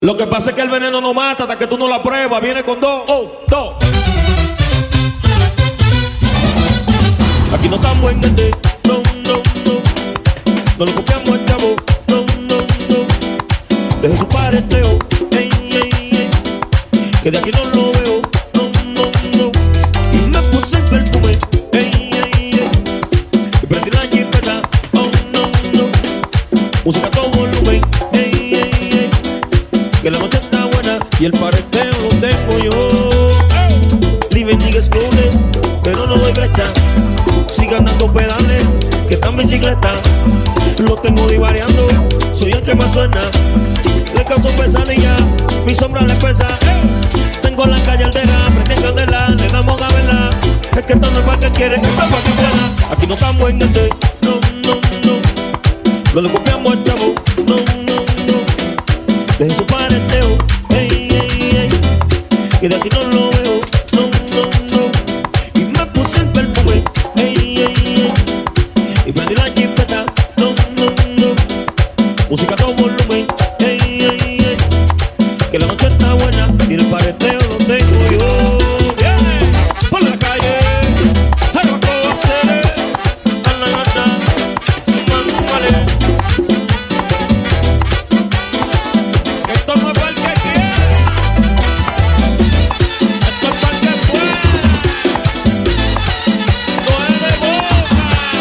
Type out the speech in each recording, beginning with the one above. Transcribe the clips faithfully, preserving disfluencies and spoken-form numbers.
Lo que pasa es que el veneno no mata hasta que tú no la pruebas. Viene con dos, oh, dos. Aquí no estamos en este, no, no, no. No lo copiamos al chavo, no, no, no. Deje su pareteo, ey, ey, ey. Que de aquí no lo veo, no, no, no. Y me puse el perfume, ey, ey, ey. Y prendí la jipeta, oh, no, no. Música a todo volumen, ey, ey, ey. Que la noche está buena y el pareteo lo tengo yo. Living niggas clubes, pero no doy brecha. Sigan dando pedales, que están bicicleta. Lo tengo divariando, soy el que más suena. Le causo pesadilla, mi sombra le pesa. Tengo la calle aldera, prendí en candela, le damos gavela. Es que esto no es para que quiere, esto es para que quiera. Aquí no estamos en este, no, no, no. No le copiamos al chavo, no, no, no. Dejen su pareteo, ey, ey, ey. Que de aquí no lo veo, no, no, no. Y me puse el perfume, ey, ey, ey. Y prendí la jipeta, no, no, no. Música a todo volumen, ey, ey, ey. Que la noche está buena y el pareteo lo tengo yo. Viene por la calle, a lo que hacer, a la gata, manuales. Esto no es para el que quiere, esto es para el que puede. No es de boca.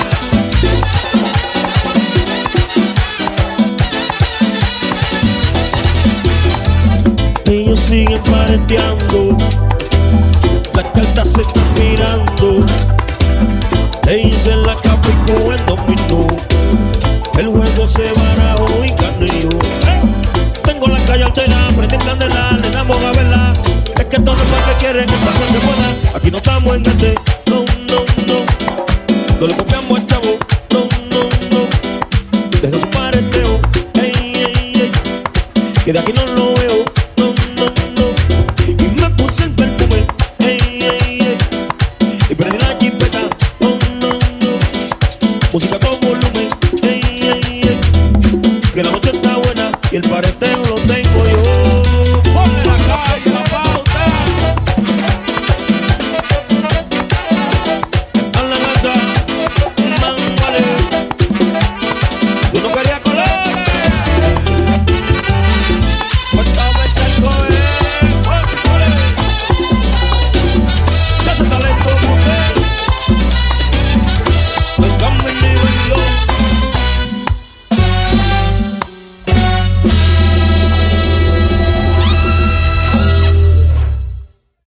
Ellos siguen pareteando, las cartas se están mirando. Ellos en la capa y con el dominó. El juego se barajó y gané yo. Tengo la calle altera, prendí en candela, le damos a verla. Es que todo es para que quieren, que pasa que pueda. Aquí no estamos en este, no, no, no. No le copiamos al chavo, no, no, no. Deja su pareteo, ey, ey, ey. Que de aquí no lo veo.